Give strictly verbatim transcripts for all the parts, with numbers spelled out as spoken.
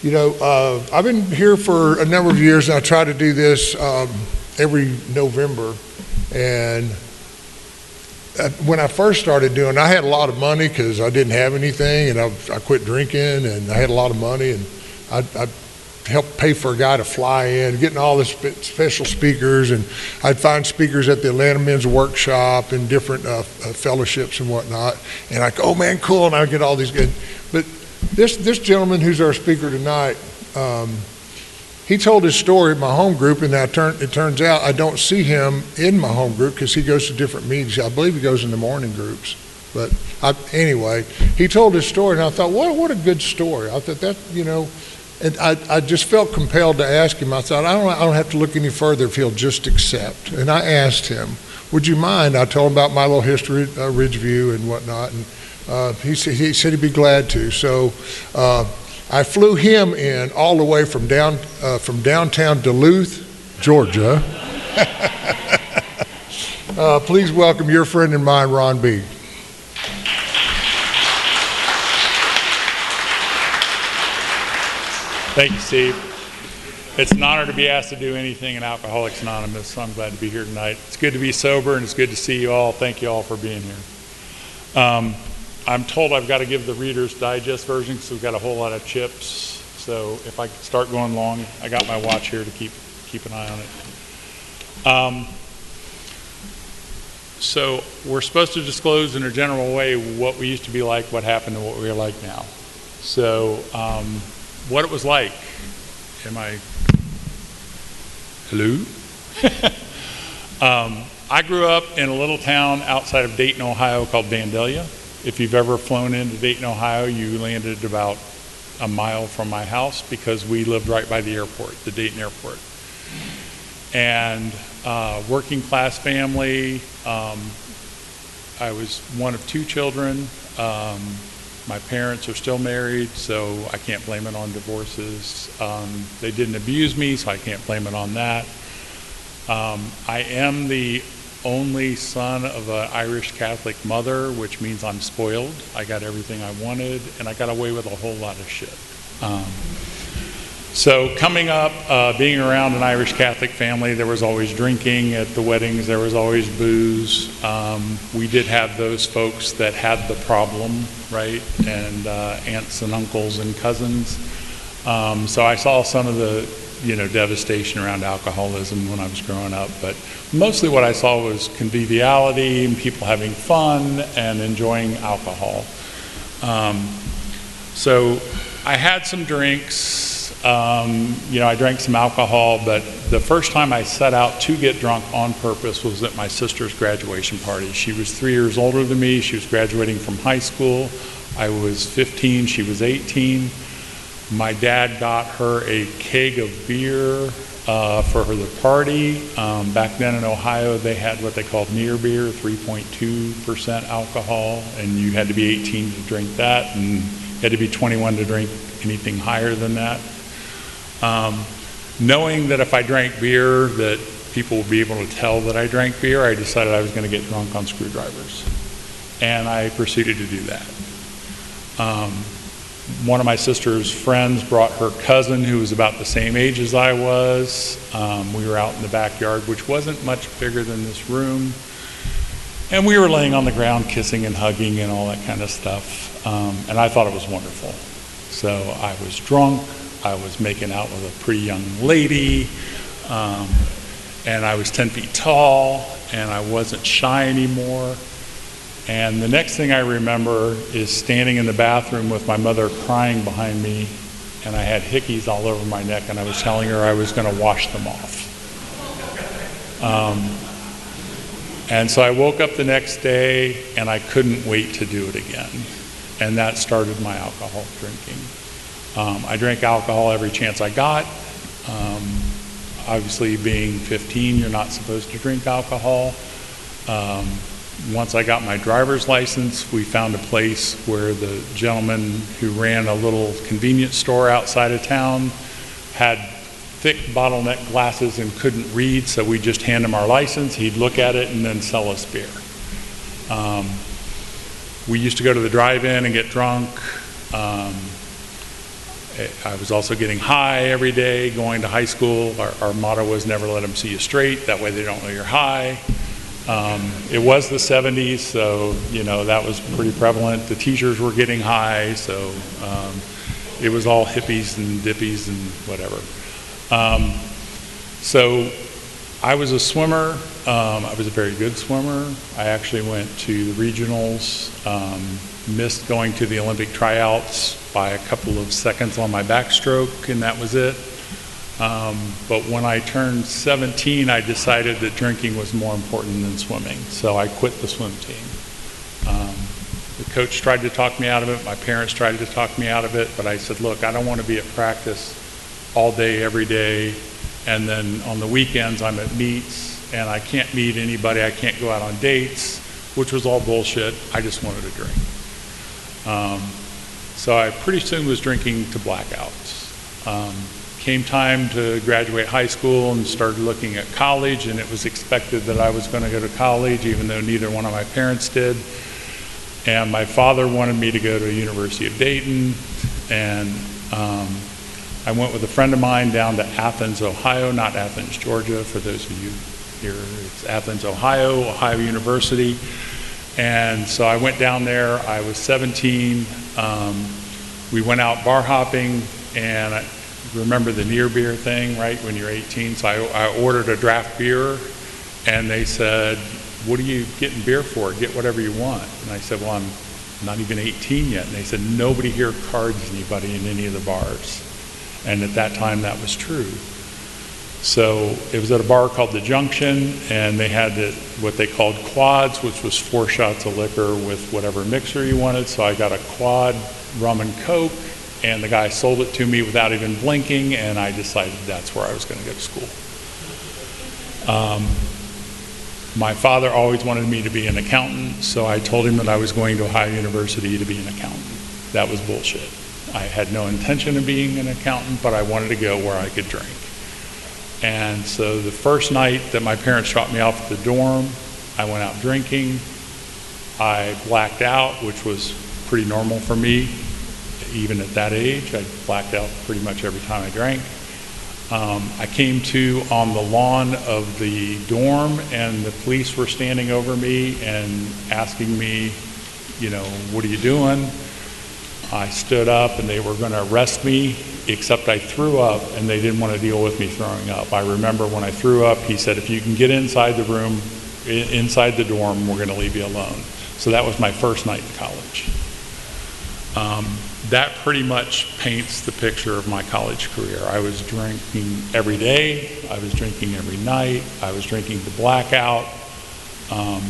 You know, uh, I've been here for a number of years, and I try to do this um, every November. And uh, when I first started doing, I had a lot of money because I didn't have anything, and I, I quit drinking, and I had a lot of money, and I, I helped pay for a guy to fly in, getting all the spe- special speakers, and I'd find speakers at the Atlanta Men's Workshop and different uh, uh, fellowships and whatnot. And I go, oh man, cool, and I get all these good, but. This this gentleman who's our speaker tonight, um, he told his story at my home group, and I turn, it turns out I don't see him in my home group because he goes to different meetings. I believe he goes in the morning groups. But I, anyway, he told his story, and I thought, what what a good story. I thought that, you know, and I, I just felt compelled to ask him. I thought, I don't, I don't have to look any further if he'll just accept. And I asked him, would you mind? I told him about my little history at uh, Ridgeview and whatnot, and Uh, he, said, he said he'd be glad to. So uh, I flew him in all the way from down uh, from downtown Duluth, Georgia. uh, please welcome your friend and mine, Ron B. Thank you, Steve. It's an honor to be asked to do anything in Alcoholics Anonymous, so I'm glad to be here tonight. It's good to be sober, and it's good to see you all. Thank you all for being here. Um, I'm told I've got to give the Reader's Digest version because we've got a whole lot of chips. So if I start going long, I got my watch here to keep keep an eye on it. Um, so we're supposed to disclose in a general way what we used to be like, what happened, and what we are like now. So um, what it was like. Am I? Hello? um, I grew up in a little town outside of Dayton, Ohio called Vandalia. If you've ever flown into Dayton, Ohio, you landed about a mile from my house because we lived right by the airport, the Dayton airport. And uh, working class family. Um, I was one of two children. Um, my parents are still married, so I can't blame it on divorces. Um, they didn't abuse me, so I can't blame it on that. Um, I am the only son of an Irish Catholic mother, which means I'm spoiled. I got everything I wanted, and I got away with a whole lot of shit. Um, so coming up, uh, being around an Irish Catholic family, there was always drinking at the weddings, there was always booze. Um, we did have those folks that had the problem, right? And uh, aunts and uncles and cousins. Um, so I saw some of the you know, devastation around alcoholism when I was growing up, but mostly what I saw was conviviality and people having fun and enjoying alcohol. Um, so I had some drinks, um, you know, I drank some alcohol, but the first time I set out to get drunk on purpose was at my sister's graduation party. She was three years older than me. She was graduating from high school. I was fifteen, she was eighteen. My dad got her a keg of beer uh, for her the party. Um, back then in Ohio, they had what they called near beer, three point two percent alcohol, and you had to be eighteen to drink that, and you had to be twenty-one to drink anything higher than that. Um, knowing that if I drank beer, that people would be able to tell that I drank beer, I decided I was going to get drunk on screwdrivers, and I proceeded to do that. Um, One of my sister's friends brought her cousin who was about the same age as I was. Um, we were out in the backyard, which wasn't much bigger than this room. And we were laying on the ground kissing and hugging and all that kind of stuff. Um, and I thought it was wonderful. So I was drunk. I was making out with a pretty young lady. Um, and I was ten feet tall. And I wasn't shy anymore. And the next thing I remember is standing in the bathroom with my mother crying behind me, and I had hickeys all over my neck, and I was telling her I was going to wash them off. Um, and so I woke up the next day, and I couldn't wait to do it again. And that started my alcohol drinking. Um, I drank alcohol every chance I got. Um, obviously, being fifteen, you're not supposed to drink alcohol. Um, Once I got my driver's license, we found a place where the gentleman who ran a little convenience store outside of town had thick bottleneck glasses and couldn't read, so we'd just hand him our license, he'd look at it, and then sell us beer. Um, we used to go to the drive-in and get drunk. Um, I was also getting high every day going to high school. Our, our motto was never let them see you straight. That way they don't know you're high. Um, it was the seventies, so, you know, that was pretty prevalent. The teachers were getting high, so um, it was all hippies and dippies and whatever. Um, so I was a swimmer. Um, I was a very good swimmer. I actually went to the regionals, um, missed going to the Olympic tryouts by a couple of seconds on my backstroke, and that was it. Um, but when I turned seventeen, I decided that drinking was more important than swimming, so I quit the swim team. Um, the coach tried to talk me out of it, my parents tried to talk me out of it, but I said, look, I don't want to be at practice all day, every day, and then on the weekends I'm at meets, and I can't meet anybody, I can't go out on dates, which was all bullshit. I just wanted to drink. Um, so I pretty soon was drinking to blackouts. Um, Came time to graduate high school and started looking at college, and it was expected that I was going to go to college, even though neither one of my parents did. And my father wanted me to go to the University of Dayton, and um, I went with a friend of mine down to Athens, Ohio, not Athens, Georgia, for those of you here. It's Athens, Ohio, Ohio University. And so I went down there. I was seventeen. Um, we went out bar hopping, and I, remember the near beer thing, right, when you're eighteen? So I, I ordered a draft beer, and they said, what are you getting beer for? Get whatever you want. And I said, well, I'm not even eighteen yet. And they said, nobody here cards anybody in any of the bars. And at that time, that was true. So it was at a bar called The Junction, and they had the, what they called quads, which was four shots of liquor with whatever mixer you wanted. So I got a quad rum and Coke, and the guy sold it to me without even blinking, and I decided that's where I was going to go to school. Um, my father always wanted me to be an accountant, so I told him that I was going to Ohio University to be an accountant. That was bullshit. I had no intention of being an accountant, but I wanted to go where I could drink. And so the first night that my parents dropped me off at the dorm, I went out drinking. I blacked out, which was pretty normal for me. Even at that age, I blacked out pretty much every time I drank. Um, I came to on the lawn of the dorm, and the police were standing over me and asking me, you know, what are you doing? I stood up, and they were going to arrest me, except I threw up, and they didn't want to deal with me throwing up. I remember when I threw up, he said, if you can get inside the room, inside the dorm, we're going to leave you alone. So that was my first night in college. Um, that pretty much paints the picture of my college career. I was drinking every day. I was drinking every night. I was drinking to blackout. Um,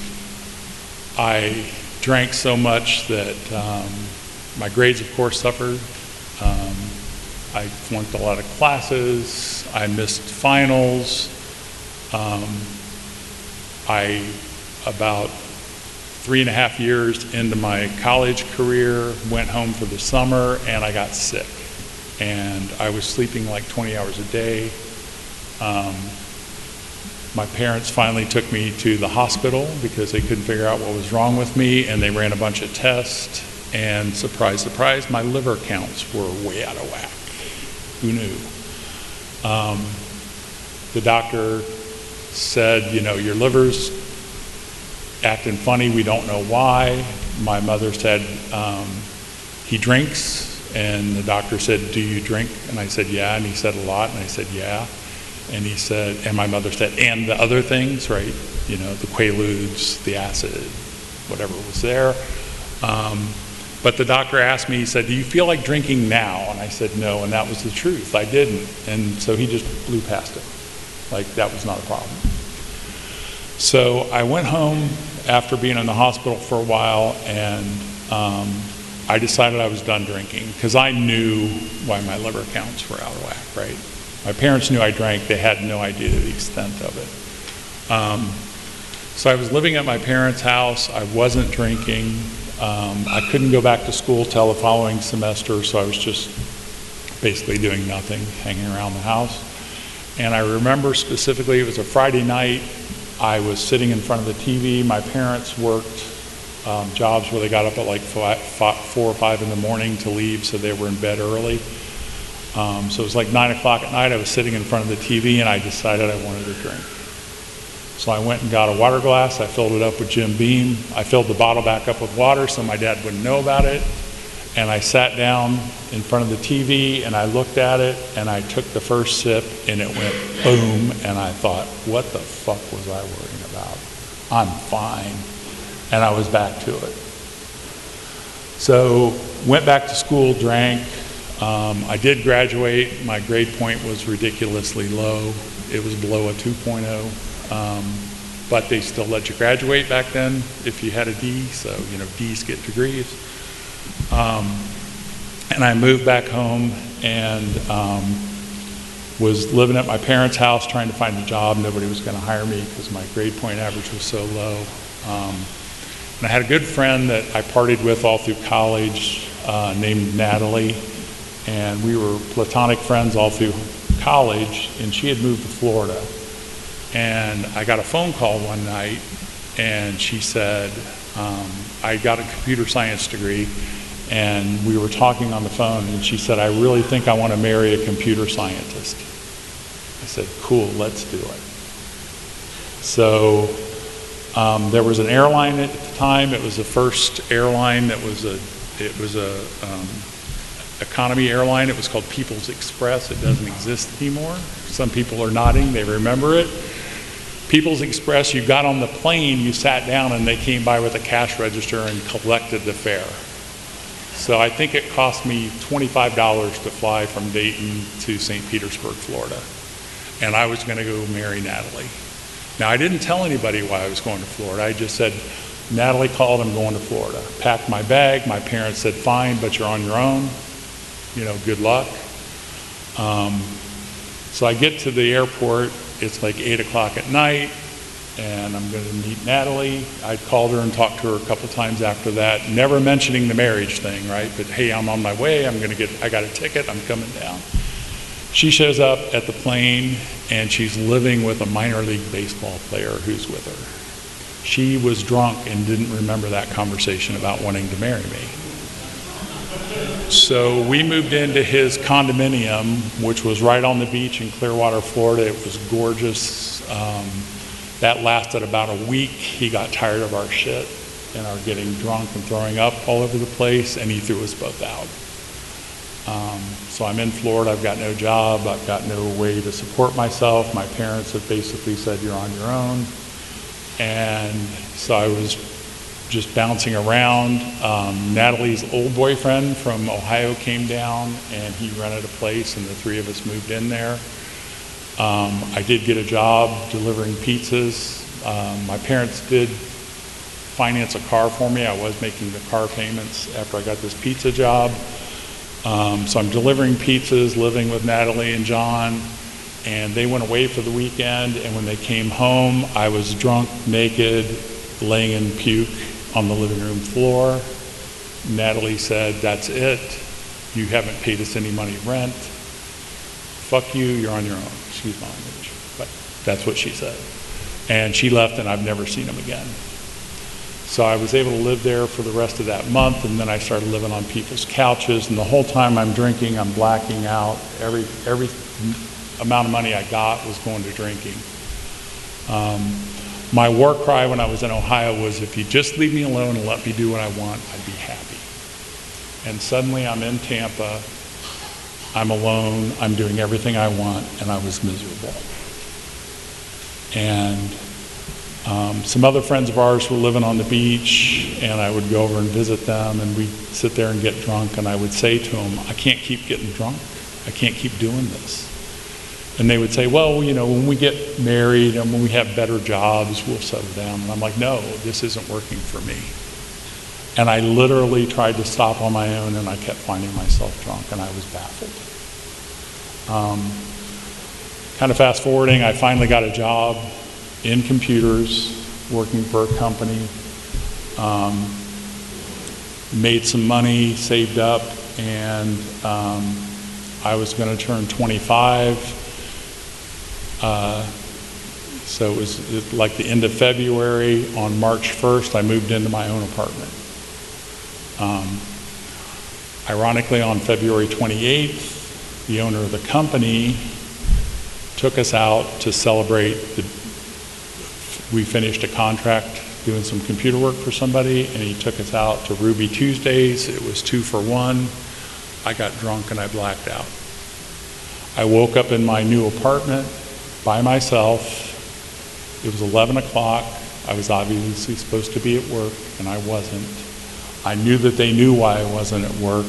I drank so much that um, my grades, of course, suffered. Um, I flunked a lot of classes. I missed finals. Um, I, about three and a half years into my college career, went home for the summer, and I got sick. And I was sleeping like twenty hours a day. Um, my parents finally took me to the hospital because they couldn't figure out what was wrong with me, and they ran a bunch of tests, and surprise, surprise, my liver counts were way out of whack. Who knew? Um, the doctor said, you know, your liver's acting funny, we don't know why. My mother said, um, he drinks, and the doctor said, do you drink? And I said, yeah, and he said, a lot, and I said, yeah. And he said, and my mother said, and the other things, right? You know, the Quaaludes, the acid, whatever was there. Um, but the doctor asked me, he said, do you feel like drinking now? And I said, no, and that was the truth, I didn't. And so he just blew past it. Like, that was not a problem. So I went home after being in the hospital for a while, and um, I decided I was done drinking because I knew why my liver counts were out of whack, right? My parents knew I drank. They had no idea the extent of it. Um, so I was living at my parents' house. I wasn't drinking. Um, I couldn't go back to school till the following semester, so I was just basically doing nothing, hanging around the house. And I remember specifically, it was a Friday night. I was sitting in front of the T V. My parents worked um, jobs where they got up at like five, five, four or five in the morning to leave, so they were in bed early. Um, so it was like nine o'clock at night. I was sitting in front of the T V and I decided I wanted a drink. So I went and got a water glass. I filled it up with Jim Beam. I filled the bottle back up with water so my dad wouldn't know about it. And I sat down in front of the T V and I looked at it and I took the first sip and it went boom, and I thought, what the fuck was I worrying about? I'm fine. And I was back to it. So went back to school, drank. Um, I did graduate. My grade point was ridiculously low. It was below a two point oh. Um, but they still let you graduate back then if you had a D, so you know, D's get degrees. Um, and I moved back home and um, was living at my parents' house trying to find a job. Nobody was going to hire me because my grade point average was so low. Um, and I had a good friend that I partied with all through college uh, named Natalie, and we were platonic friends all through college, and she had moved to Florida. And I got a phone call one night, and she said, um, I got a computer science degree, and we were talking on the phone, and she said, I really think I want to marry a computer scientist. I said, cool, let's do it. So um, there was an airline at the time. It was the first airline that was a, it was a um, economy airline. It was called People's Express. It doesn't exist anymore. Some people are nodding, they remember it. People's Express, you got on the plane, you sat down, and they came by with a cash register and collected the fare. So I think it cost me twenty-five dollars to fly from Dayton to Saint Petersburg, Florida. And I was gonna go marry Natalie. Now, I didn't tell anybody why I was going to Florida. I just said, Natalie called, I'm going to Florida. Packed my bag. My parents said, fine, but you're on your own. You know, good luck. Um, so I get to the airport. It's like eight o'clock at night, and I'm going to meet Natalie. I called her and talked to her a couple times after that, never mentioning the marriage thing, right? But hey, I'm on my way. I'm going to get, I got a ticket. I'm coming down. She shows up at the plane, and she's living with a minor league baseball player who's with her. She was drunk and didn't remember that conversation about wanting to marry me. So we moved into his condominium, which was right on the beach in Clearwater, Florida. It was gorgeous. Um, that lasted about a week. He got tired of our shit and our getting drunk and throwing up all over the place, and he threw us both out. Um, so I'm in Florida. I've got no job. I've got no way to support myself. My parents have basically said, you're on your own. And so I was just bouncing around. Um, Natalie's old boyfriend from Ohio came down, and he rented a place, and the three of us moved in there. Um, I did get a job delivering pizzas. Um, my parents did finance a car for me. I was making the car payments after I got this pizza job. Um, so I'm delivering pizzas, living with Natalie and John, and they went away for the weekend, and when they came home, I was drunk, naked, laying in puke on the living room floor. Natalie said, that's it. You haven't paid us any money rent. Fuck you, you're on your own. Excuse my language, but that's what she said. And she left, and I've never seen him again. So I was able to live there for the rest of that month, and then I started living on people's couches, and the whole time I'm drinking, I'm blacking out. Every, every amount of money I got was going to drinking. Um, My war cry when I was in Ohio was, if you just leave me alone and let me do what I want, I'd be happy. And suddenly I'm in Tampa, I'm alone, I'm doing everything I want, and I was miserable. And um, some other friends of ours were living on the beach, and I would go over and visit them, and we'd sit there and get drunk, and I would say to them, I can't keep getting drunk. I can't keep doing this. And they would say, well, you know, when we get married and when we have better jobs, we'll settle down. And I'm like, no, this isn't working for me. And I literally tried to stop on my own, and I kept finding myself drunk, and I was baffled. Um, kind of fast forwarding, I finally got a job in computers, working for a company, um, made some money, saved up, and um, I was going to turn twenty-five. Uh, So it was it- like the end of February. On March first, I moved into my own apartment. Um, ironically, on February twenty-eighth, the owner of the company took us out to celebrate the, we finished a contract doing some computer work for somebody, and he took us out to Ruby Tuesdays. It was two for one. I got drunk and I blacked out. I woke up in my new apartment by myself. It was eleven o'clock. I was obviously supposed to be at work, and I wasn't. I knew that they knew why I wasn't at work.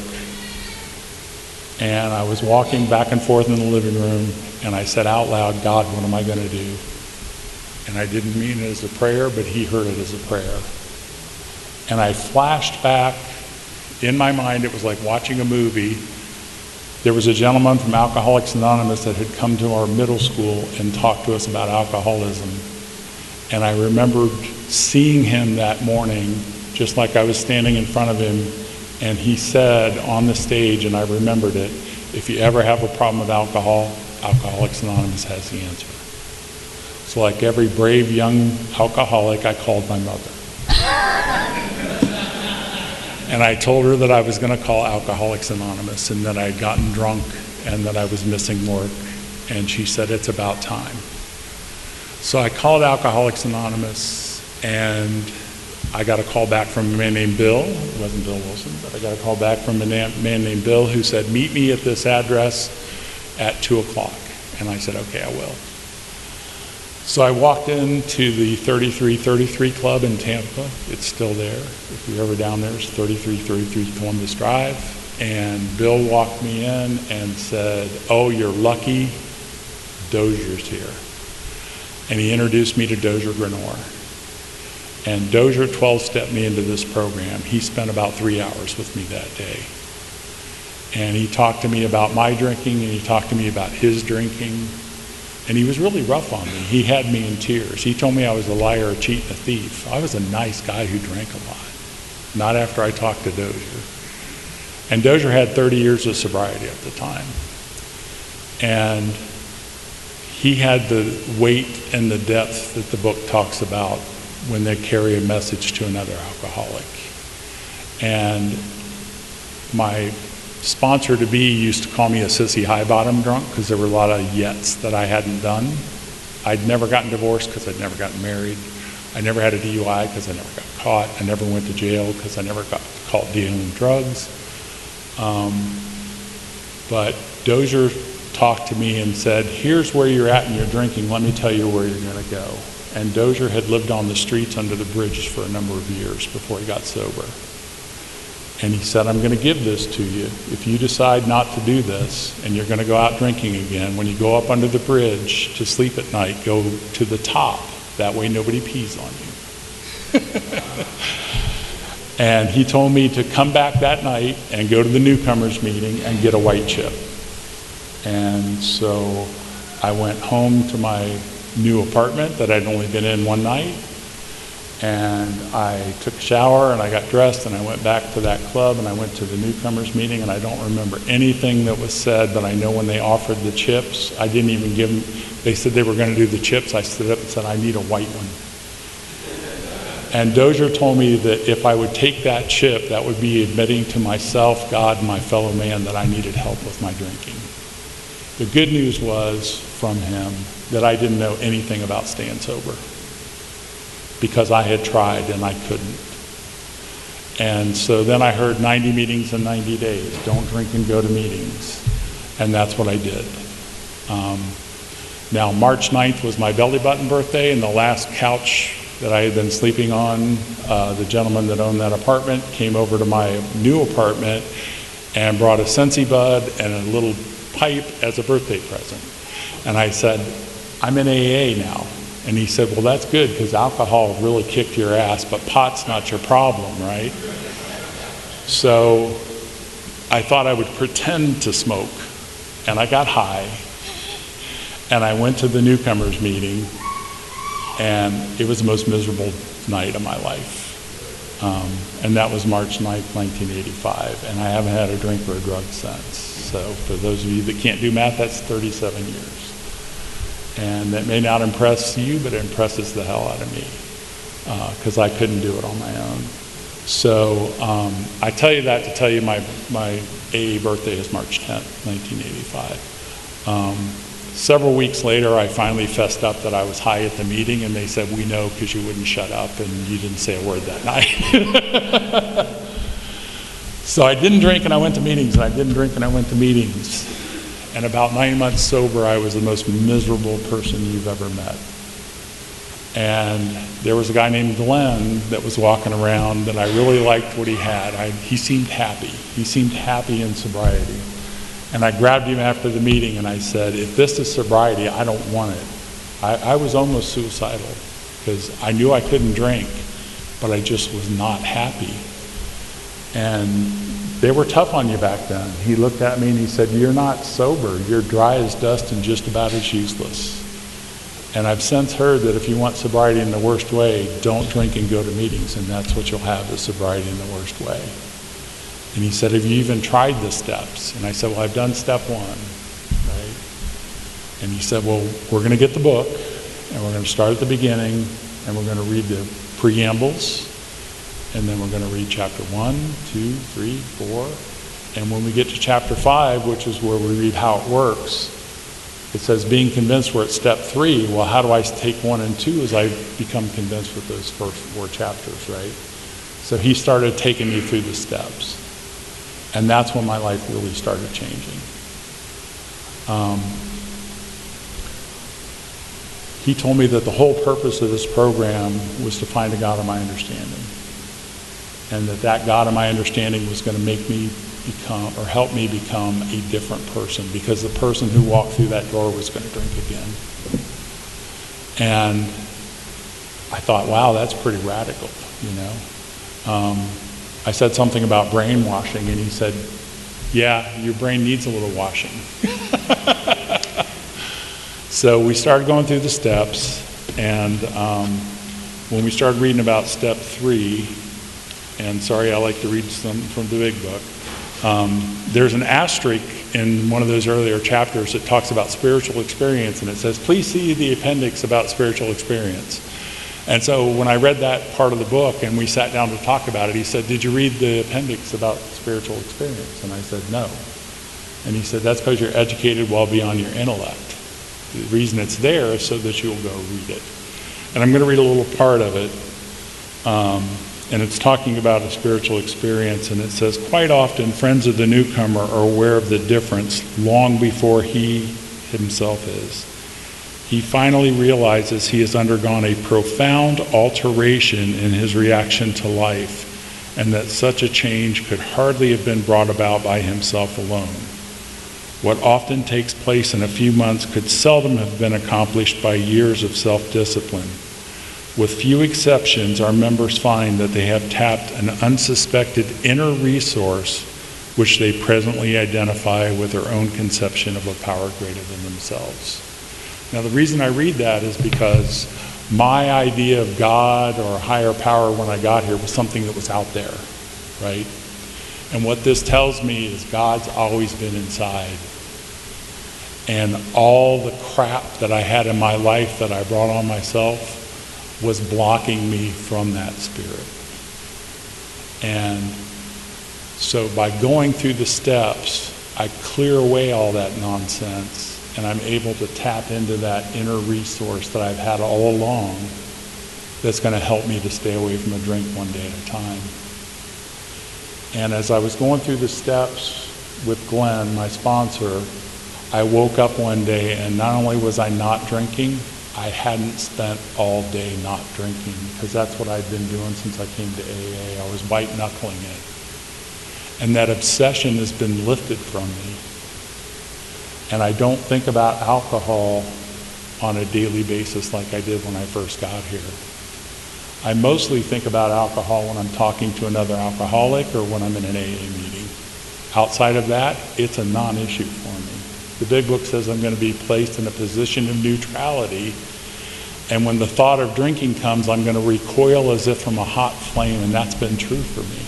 And I was walking back and forth in the living room, and I said out loud, God, what am I going to do? And I didn't mean it as a prayer, but he heard it as a prayer. And I flashed back in my mind. It was like watching a movie. There was a gentleman from Alcoholics Anonymous that had come to our middle school and talked to us about alcoholism. And I remembered seeing him that morning, just like I was standing in front of him, and he said on the stage, and I remembered it, if you ever have a problem with alcohol, Alcoholics Anonymous has the answer. So like every brave young alcoholic, I called my mother. And I told her that I was going to call Alcoholics Anonymous and that I had gotten drunk and that I was missing work. And she said, it's about time. So I called Alcoholics Anonymous, and I got a call back from a man named Bill. It wasn't Bill Wilson, but I got a call back from a man named Bill who said, meet me at this address at two o'clock. And I said, okay, I will. So I walked into the thirty-three thirty-three Club in Tampa. It's still there. If you're ever down there, it's thirty-three thirty-three Columbus Drive. And Bill walked me in and said, oh, you're lucky, Dozier's here. And he introduced me to Dozier Grenor. And Dozier twelve-stepped me into this program. He spent about three hours with me that day. And he talked to me about my drinking, and he talked to me about his drinking. And he was really rough on me. He had me in tears. He told me I was a liar, a cheat, and a thief. I was a nice guy who drank a lot. Not after I talked to Dozier. And Dozier had thirty years of sobriety at the time. And he had the weight and the depth that the book talks about when they carry a message to another alcoholic. And my sponsor to be used to call me a sissy high bottom drunk because there were a lot of yets that I hadn't done. I'd never gotten divorced because I'd never gotten married. I never had a D U I because I never got caught. I never went to jail because I never got caught dealing drugs. Um, but Dozier talked to me and said, here's where you're at in your drinking. Let me tell you where you're going to go. And Dozier had lived on the streets under the bridge for a number of years before he got sober. And he said, I'm going to give this to you. If you decide not to do this and you're going to go out drinking again, when you go up under the bridge to sleep at night, go to the top. That way nobody pees on you. And he told me to come back that night and go to the newcomers meeting and get a white chip. And so I went home to my new apartment that I'd only been in one night. And I took a shower and I got dressed and I went back to that club and I went to the newcomers meeting, and I don't remember anything that was said, but I know when they offered the chips, I didn't even give them, they said they were going to do the chips. I stood up and said, I need a white one. And Dozier told me that if I would take that chip, that would be admitting to myself, God, and my fellow man that I needed help with my drinking. The good news was from him that I didn't know anything about staying sober, because I had tried and I couldn't. And so then I heard ninety meetings in ninety days. Don't drink and go to meetings. And that's what I did. Um, now, March ninth was my belly button birthday, and the last couch that I had been sleeping on, uh, the gentleman that owned that apartment came over to my new apartment and brought a Sensi Bud and a little pipe as a birthday present. And I said, I'm in A A now. And he said, well, that's good because alcohol really kicked your ass, but pot's not your problem, right? So I thought I would pretend to smoke, and I got high, and I went to the newcomers meeting, and it was the most miserable night of my life. Um, and that was March ninth, nineteen eighty-five, and I haven't had a drink or a drug since. So for those of you that can't do math, that's thirty-seven years. And that may not impress you, but it impresses the hell out of me, because uh, I couldn't do it on my own. So um, I tell you that to tell you my, my A A birthday is March tenth, nineteen eighty-five. Um, several weeks later, I finally fessed up that I was high at the meeting, and they said, we know because you wouldn't shut up and you didn't say a word that night. So I didn't drink and I went to meetings, and I didn't drink and I went to meetings. And about nine months sober, I was the most miserable person you've ever met. And there was a guy named Glenn that was walking around, and I really liked what he had. I, he seemed happy. He seemed happy in sobriety. And I grabbed him after the meeting and I said, if this is sobriety, I don't want it. I, I was almost suicidal because I knew I couldn't drink, but I just was not happy. And they were tough on you back then. He looked at me and he said, you're not sober. You're dry as dust and just about as useless. And I've since heard that if you want sobriety in the worst way, don't drink and go to meetings, and that's what you'll have, is sobriety in the worst way. And he said, have you even tried the steps? And I said, well, I've done step one, right? And he said, well, we're going to get the book, and we're going to start at the beginning, and we're going to read the preambles, and then we're going to read chapter one, two, three, four. And when we get to chapter five, which is where we read how it works, it says, being convinced, we're at step three. Well, how do I take one and two as I become convinced with those first four chapters, right? So he started taking me through the steps. And that's when my life really started changing. Um, he told me that the whole purpose of this program was to find a God of my understanding. And that that God of my understanding was going to make me become, or help me become, a different person, because the person who walked through that door was going to drink again. And I thought, wow, that's pretty radical, you know. Um, I said something about brainwashing, and he said, yeah, your brain needs a little washing. So we started going through the steps, and um, when we started reading about step three, and sorry, I like to read some from the big book, um, there's an asterisk in one of those earlier chapters that talks about spiritual experience, and it says, please see the appendix about spiritual experience. And so when I read that part of the book and we sat down to talk about it, he said, did you read the appendix about spiritual experience? And I said, no. And he said, that's because you're educated well beyond your intellect. The reason it's there is so that you'll go read it. And I'm going to read a little part of it. Um, and it's talking about a spiritual experience, and it says, quite often friends of the newcomer are aware of the difference long before he himself is. He finally realizes he has undergone a profound alteration in his reaction to life, and that such a change could hardly have been brought about by himself alone. What often takes place in a few months could seldom have been accomplished by years of self-discipline. With few exceptions, our members find that they have tapped an unsuspected inner resource which they presently identify with their own conception of a power greater than themselves. Now, the reason I read that is because my idea of God or a higher power when I got here was something that was out there, right? And what this tells me is God's always been inside. And all the crap that I had in my life that I brought on myself was blocking me from that spirit. And so by going through the steps, I clear away all that nonsense, and I'm able to tap into that inner resource that I've had all along that's going to help me to stay away from the drink one day at a time. And as I was going through the steps with Glenn, my sponsor, I woke up one day, and not only was I not drinking, I hadn't spent all day not drinking, because that's what I'd been doing since I came to A A. I was white-knuckling it. And that obsession has been lifted from me. And I don't think about alcohol on a daily basis like I did when I first got here. I mostly think about alcohol when I'm talking to another alcoholic or when I'm in an A A meeting. Outside of that, it's a non-issue for me. The big book says I'm going to be placed in a position of neutrality, and when the thought of drinking comes, I'm going to recoil as if from a hot flame, and that's been true for me.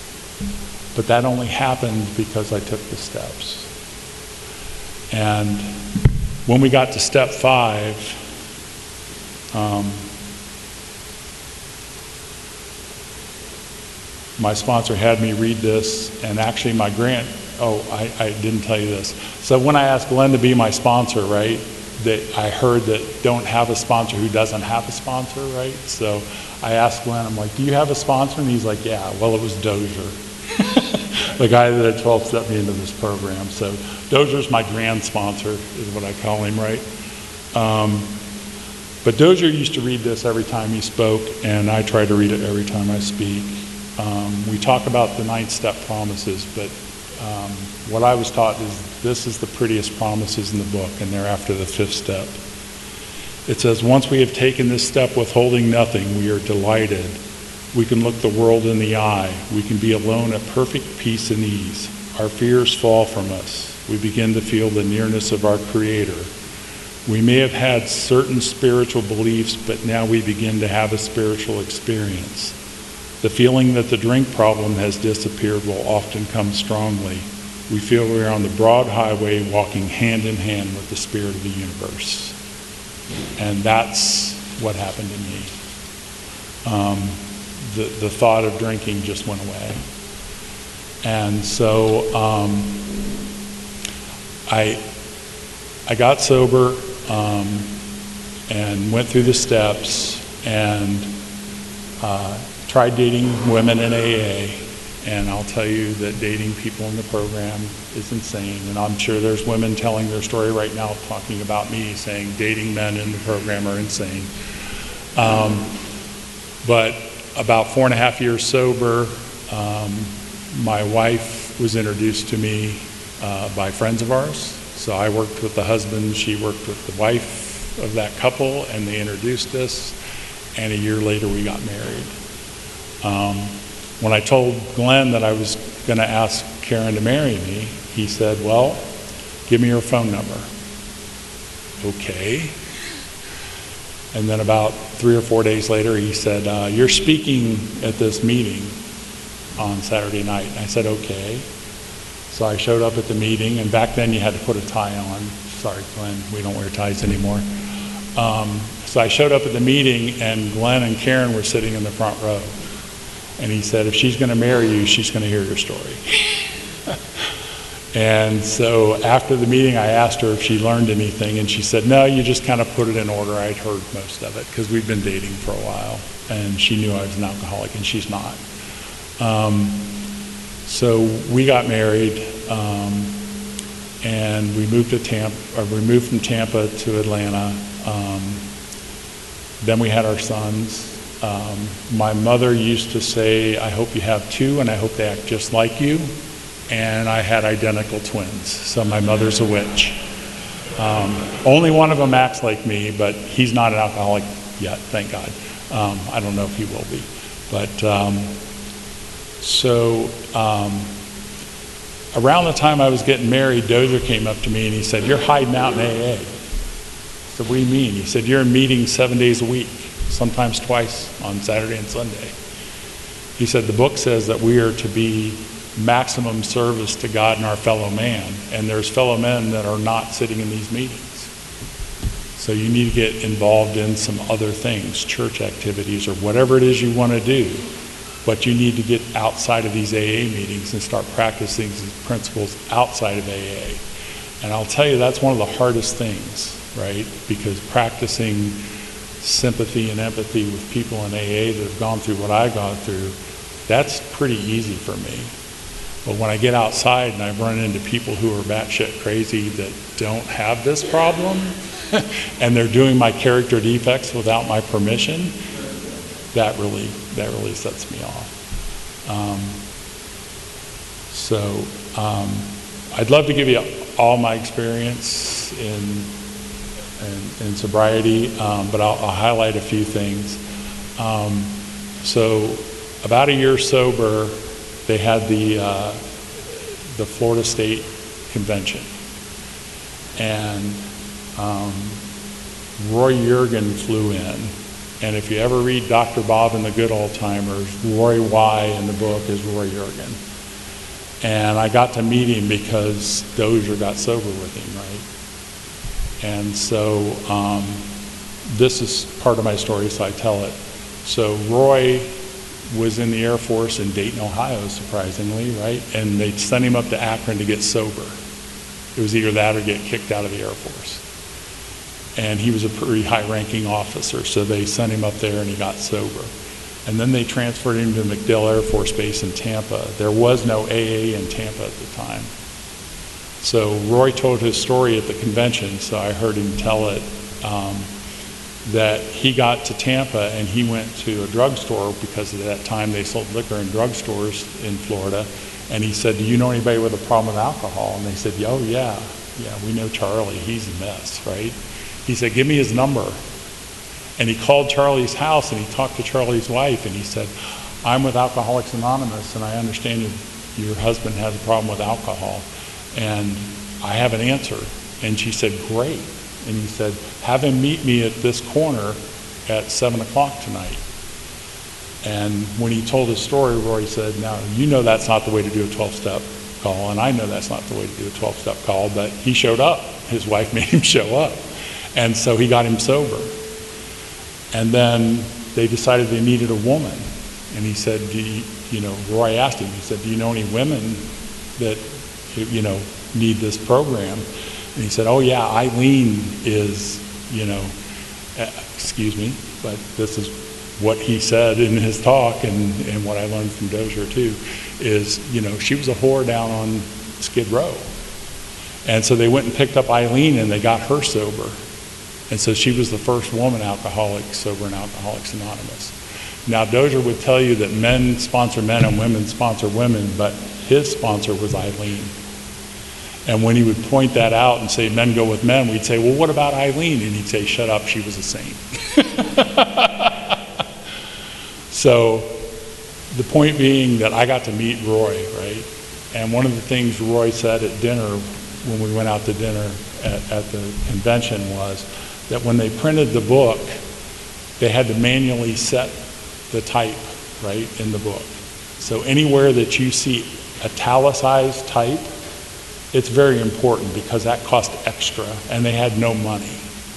But that only happened because I took the steps. And when we got to step five, um, my sponsor had me read this, and actually my grant, oh, I, I didn't tell you this. So when I asked Glenn to be my sponsor, right, that I heard that don't have a sponsor who doesn't have a sponsor, right? So I asked Glenn, I'm like, do you have a sponsor? And he's like, yeah, well, it was Dozier, the guy that had twelve stepped me into this program. So Dozier's my grand sponsor, is what I call him, right? Um, but Dozier used to read this every time he spoke, and I try to read it every time I speak. Um, we talk about the ninth step promises, but um, what I was taught is this is the prettiest promises in the book, and they're after the fifth step. It says, once we have taken this step withholding nothing, we are delighted. We can look the world in the eye. We can be alone at perfect peace and ease. Our fears fall from us. We begin to feel the nearness of our Creator. We may have had certain spiritual beliefs, but now we begin to have a spiritual experience. The feeling that the drink problem has disappeared will often come strongly. We feel we are on the broad highway walking hand in hand with the spirit of the universe. And that's what happened to me. Um, the, the thought of drinking just went away. And so um, I, I got sober um, and went through the steps and uh, tried dating women in A A, and I'll tell you that dating people in the program is insane. And I'm sure there's women telling their story right now talking about me, saying dating men in the program are insane. Um, but about four and a half years sober, um, my wife was introduced to me uh, by friends of ours. So I worked with the husband, she worked with the wife of that couple, and they introduced us, and a year later we got married. Um, when I told Glenn that I was going to ask Karen to marry me, he said, well, give me your phone number. Okay. And then about three or four days later, he said, uh, you're speaking at this meeting on Saturday night. And I said, okay. So I showed up at the meeting, and back then you had to put a tie on. Sorry, Glenn, we don't wear ties anymore. Um, so I showed up at the meeting, and Glenn and Karen were sitting in the front row. And he said, if she's going to marry you, she's going to hear your story. And so after the meeting, I asked her if she learned anything, and she said, no, you just kind of put it in order. I'd heard most of it because we've been dating for a while, and she knew I was an alcoholic, and she's not. Um, so we got married, um, and we moved to Tampa, or we moved from Tampa to Atlanta. Um, then we had our sons. Um, my mother used to say, I hope you have two, and I hope they act just like you. And I had identical twins, so my mother's a witch. Um, only one of them acts like me, but he's not an alcoholic yet, thank God. Um, I don't know if he will be. But um, so um, around the time I was getting married, Dozier came up to me and he said, you're hiding out in A A. I said, what do you mean? He said, you're in meetings seven days a week, sometimes twice on Saturday and Sunday. He said, the book says that we are to be maximum service to God and our fellow man, and there's fellow men that are not sitting in these meetings. So you need to get involved in some other things, church activities or whatever it is you want to do, but you need to get outside of these A A meetings and start practicing these principles outside of A A. And I'll tell you, that's one of the hardest things, right? Because practicing sympathy and empathy with people in A A that have gone through what I've gone through, that's pretty easy for me. But when I get outside and I run into people who are batshit crazy that don't have this problem, and they're doing my character defects without my permission, that really, that really sets me off. Um, so um, I'd love to give you all my experience in, in, in sobriety, um, but I'll, I'll highlight a few things. Um, so about a year sober, they had the uh, the Florida State Convention, and um, Roy Yergin flew in. And if you ever read Doctor Bob and the Good Old Timers, Roy Y in the book is Roy Yergin. And I got to meet him because Dozier got sober with him, And so um, this is part of my story, so I tell it. So Roy was in the Air Force in Dayton, Ohio, surprisingly, right? And they sent him up to Akron to get sober. It was either that or get kicked out of the Air Force. And he was a pretty high-ranking officer, so they sent him up there and he got sober. And then they transferred him to MacDill Air Force Base in Tampa. There was no A A in Tampa at the time. So Roy told his story at the convention, so I heard him tell it, um, that he got to Tampa and he went to a drugstore, because at that time they sold liquor in drugstores in Florida, and he said, do you know anybody with a problem with alcohol? And they said, oh yeah, yeah, we know Charlie, he's a mess, right? He said, give me his number. And he called Charlie's house and he talked to Charlie's wife and he said, I'm with Alcoholics Anonymous and I understand your, your husband has a problem with alcohol and I have an answer. And she said, great. And he said, have him meet me at this corner at seven o'clock tonight. And when he told his story, Roy said, now, you know that's not the way to do a twelve-step call, and I know that's not the way to do a twelve-step call, but he showed up. His wife made him show up. And so he got him sober. And then they decided they needed a woman. And he said, do you, you know, Roy asked him, he said, do you know any women that, you know, need this program? And he said, oh yeah, Eileen is, you know, uh, excuse me, but this is what he said in his talk, and, and what I learned from Dozier too, is, you know, she was a whore down on Skid Row. And so they went and picked up Eileen and they got her sober. And so she was the first woman alcoholic sober in Alcoholics Anonymous. Now Dozier would tell you that men sponsor men and women sponsor women, but his sponsor was Eileen. And when he would point that out and say men go with men, we'd say, well, what about Eileen? And he'd say, shut up, she was a saint. So the point being that I got to meet Roy, right? And one of the things Roy said at dinner, when we went out to dinner at, at the convention, was that when they printed the book, they had to manually set the type, right, in the book. So anywhere that you see italicized type, it's very important because that cost extra and they had no money.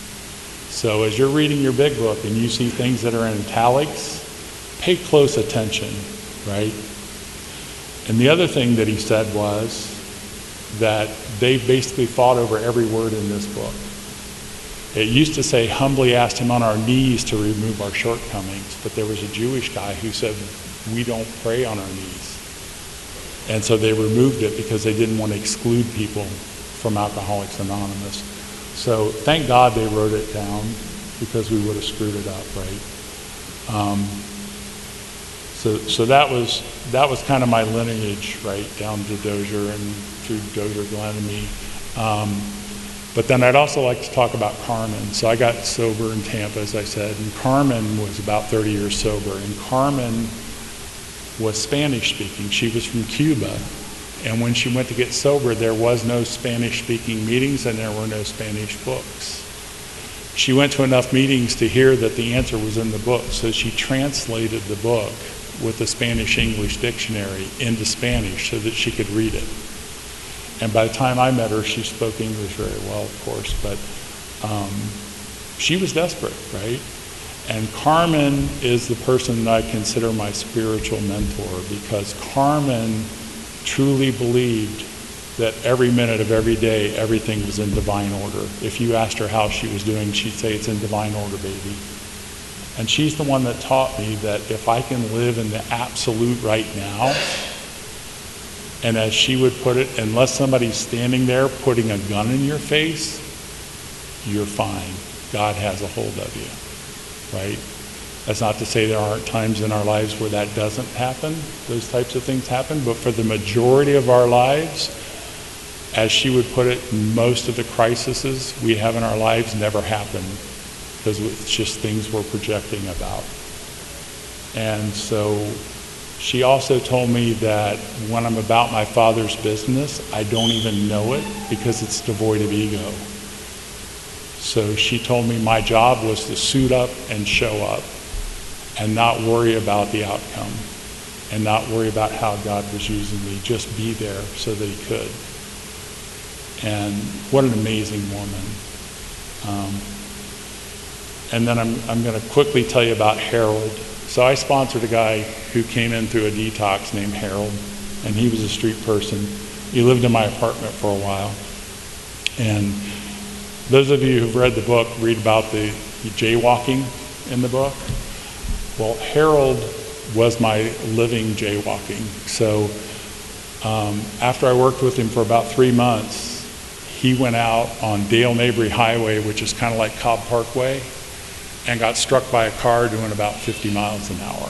So as you're reading your big book and you see things that are in italics, pay close attention, right? And the other thing that he said was that they basically fought over every word in this book. It used to say, humbly asked him on our knees to remove our shortcomings, but there was a Jewish guy who said, we don't pray on our knees. And so they removed it because they didn't want to exclude people from Alcoholics Anonymous. So thank God they wrote it down, because we would have screwed it up, right? Um, so so that was that was kind of my lineage, right, down to Dozier and through Dozier, Glenn, and me. Um, but then I'd also like to talk about Carmen. So I got sober in Tampa, as I said, and Carmen was about thirty years sober. And Carmen was Spanish speaking. She was from Cuba. And when she went to get sober, there was no Spanish speaking meetings and there were no Spanish books. She went to enough meetings to hear that the answer was in the book, so she translated the book with the Spanish-English dictionary into Spanish so that she could read it. And by the time I met her, she spoke English very well, of course, but um, she was desperate, right? And Carmen is the person that I consider my spiritual mentor, because Carmen truly believed that every minute of every day, everything was in divine order. If you asked her how she was doing, she'd say, it's in divine order, baby. And she's the one that taught me that if I can live in the absolute right now, and as she would put it, unless somebody's standing there putting a gun in your face, you're fine. God has a hold of you. Right? That's not to say there aren't times in our lives where that doesn't happen, those types of things happen, but for the majority of our lives, as she would put it, most of the crises we have in our lives never happen, because it's just things we're projecting about. And so she also told me that when I'm about my Father's business, I don't even know it because it's devoid of ego. So she told me my job was to suit up and show up and not worry about the outcome and not worry about how God was using me, just be there so that he could. And what an amazing woman. Um, and then I'm, I'm going to quickly tell you about Harold. So I sponsored a guy who came in through a detox named Harold, and he was a street person. He lived in my apartment for a while. And those of you who've read the book read about the jaywalking in the book. Well, Harold was my living jaywalking. So um, after I worked with him for about three months, he went out on Dale Mabry Highway, which is kind of like Cobb Parkway, and got struck by a car doing about fifty miles an hour.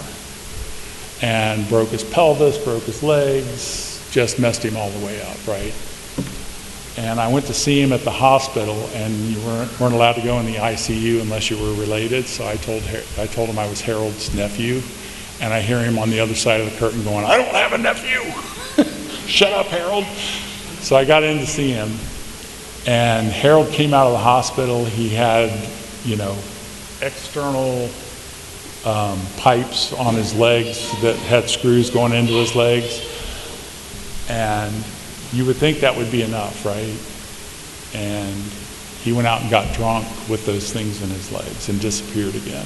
And broke his pelvis, broke his legs, just messed him all the way up, right? And I went to see him at the hospital, and you weren't, weren't allowed to go in the I C U unless you were related. So I told, I told him I was Harold's nephew, and I hear him on the other side of the curtain going, "I don't have a nephew." "Shut up, Harold." So I got in to see him, and Harold came out of the hospital. He had, you know, external um, pipes on his legs that had screws going into his legs, and you would think that would be enough, right? And he went out and got drunk with those things in his legs and disappeared again.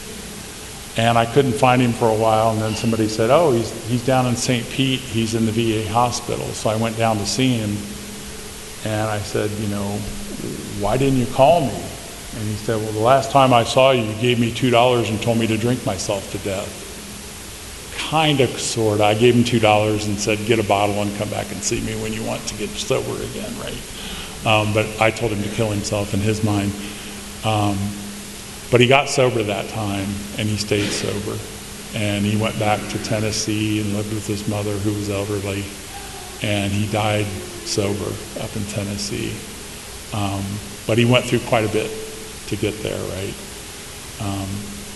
And I couldn't find him for a while, and then somebody said, "Oh, he's, he's down in Saint Pete, he's in the V A hospital." So I went down to see him, and I said, you know, "Why didn't you call me?" And he said, "Well, the last time I saw you, you gave me two dollars and told me to drink myself to death." Kind of, sort of. I gave him two dollars and said, "Get a bottle and come back and see me when you want to get sober again," right? Um, but I told him to kill himself in his mind. Um, but he got sober that time, and he stayed sober. And he went back to Tennessee and lived with his mother, who was elderly, and he died sober up in Tennessee. Um, but he went through quite a bit to get there, right? Um,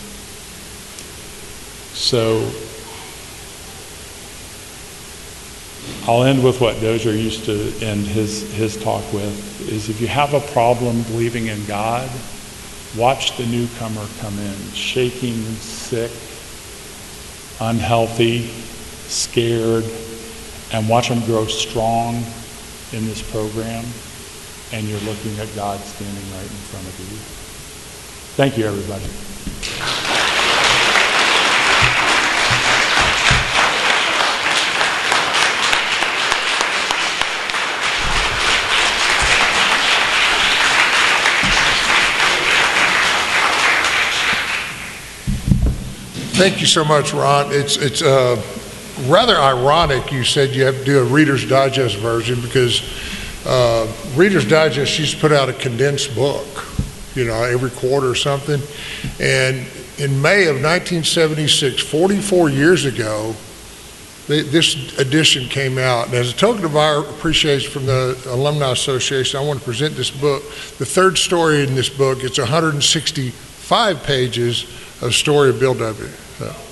so I'll end with what Dozier used to end his, his talk with, is if you have a problem believing in God, watch the newcomer come in, shaking, sick, unhealthy, scared, and watch them grow strong in this program, and you're looking at God standing right in front of you. Thank you, everybody. Thank you so much, Ron. It's it's uh, rather ironic you said you have to do a Reader's Digest version, because uh, Reader's Digest used to put out a condensed book, you know, every quarter or something. And in May of nineteen seventy-six, forty-four years ago, th this edition came out. And as a token of our appreciation from the Alumni Association, I want to present this book. The third story in this book, it's one hundred sixty-five pages of story of Bill W. So.